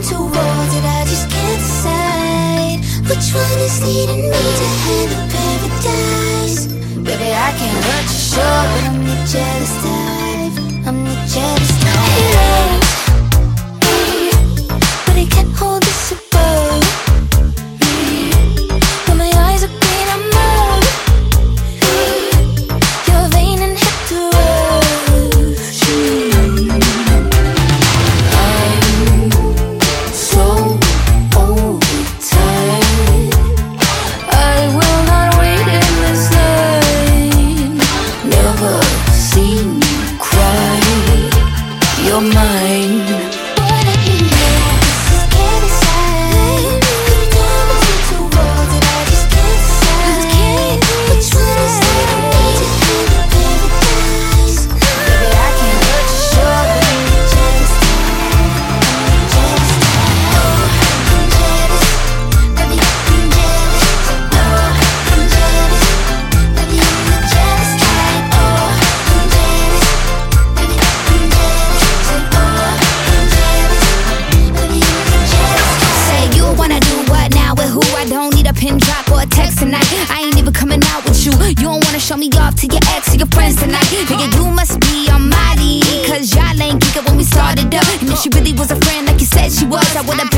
two worlds that I just can't decide. Which one is leading me to hell or paradise? Baby, I can't hurt you, sure, but I'm the jealous type. I'm the jealous type. He loves me, but he can't hold this above me. When my eyes are green, I'm numb. You're vain and hit the road. I'm so overtired. I will not wait in this line. Never seen you cry. You're mine. Show me off to your ex or your friends tonight. Nigga, you must be on my league, cause y'all ain't geek when we started up. And if she really was a friend like you said she was, I would've